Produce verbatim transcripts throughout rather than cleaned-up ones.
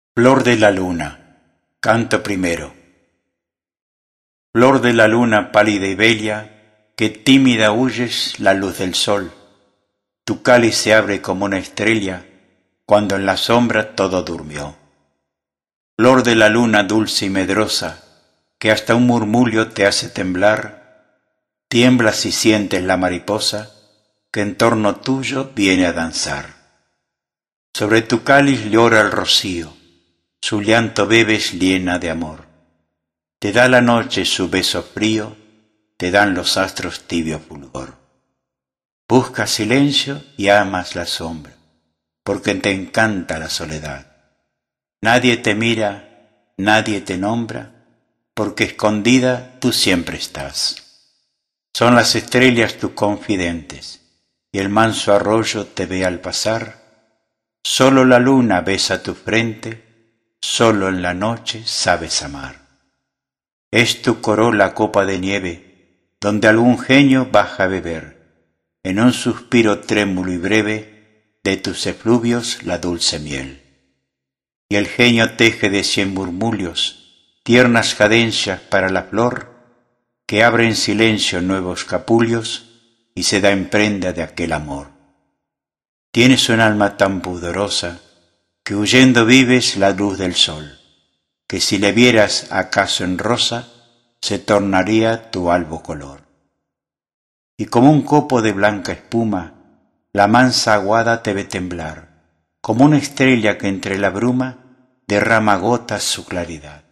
Flor de la luna, canto primero. Flor de la luna pálida y bella, que tímida huyes la luz del sol. Tu cáliz se abre como una estrella, cuando en la sombra todo durmió. Flor de la luna dulce y medrosa, que hasta un murmullo te hace temblar, tiemblas y sientes la mariposa, que en torno tuyo viene a danzar. Sobre tu cáliz llora el rocío, su llanto bebes llena de amor. Te da la noche su beso frío, te dan los astros tibio fulgor. Buscas silencio y amas la sombra, porque te encanta la soledad. Nadie te mira, nadie te nombra, porque escondida tú siempre estás. Son las estrellas tus confidentes, y el manso arroyo te ve al pasar. Solo la luna besa tu frente, solo en la noche sabes amar. Es tu corola copa de nieve, donde algún genio baja a beber, en un suspiro trémulo y breve, de tus efluvios la dulce miel. Y el genio teje de cien murmullos, tiernas cadencias para la flor, que abre en silencio nuevos capullos, y se da en prenda de aquel amor. Tienes un alma tan pudorosa, que huyendo vives la luz del sol, que si le vieras acaso en rosa, se tornaría tu albo color. Y como un copo de blanca espuma, la mansa aguada te ve temblar, como una estrella que entre la bruma derrama gotas su claridad.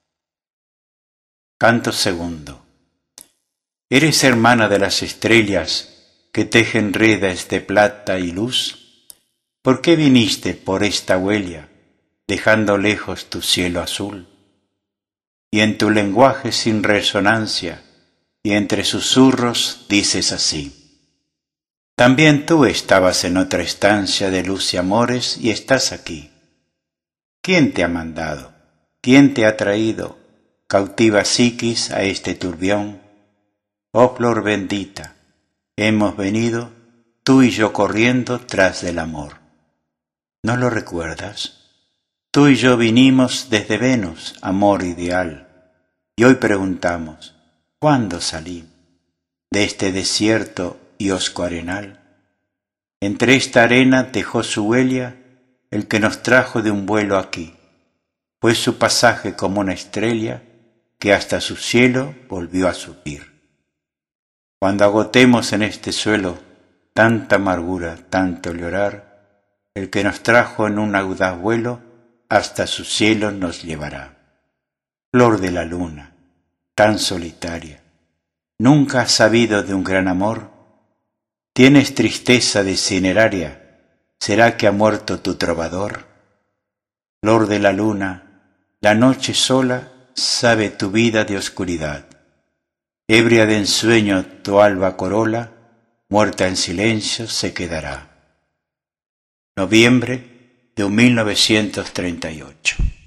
Canto segundo. ¿Eres hermana de las estrellas que tejen redes de plata y luz? ¿Por qué viniste por esta huella, dejando lejos tu cielo azul? Y en tu lenguaje sin resonancia, y entre susurros dices así: también tú estabas en otra estancia de luz y amores, y estás aquí. ¿Quién te ha mandado? ¿Quién te ha traído, cautiva psiquis, a este turbión? Oh flor bendita, hemos venido, tú y yo corriendo tras del amor. ¿No lo recuerdas? Tú y yo vinimos desde Venus, amor ideal, y hoy preguntamos, ¿cuándo salí de este desierto y hosco arenal? Entre esta arena dejó su huella el que nos trajo de un vuelo aquí, fue su pasaje como una estrella que hasta su cielo volvió a subir. Cuando agotemos en este suelo tanta amargura, tanto llorar, el que nos trajo en un audaz vuelo, hasta su cielo nos llevará. Flor de la luna, tan solitaria, ¿nunca has sabido de un gran amor? ¿Tienes tristeza de cineraria? ¿Será que ha muerto tu trovador? Flor de la luna, la noche sola sabe tu vida de oscuridad. Ebria de ensueño tu alba corola, muerta en silencio se quedará. Noviembre de mil novecientos treinta y ocho.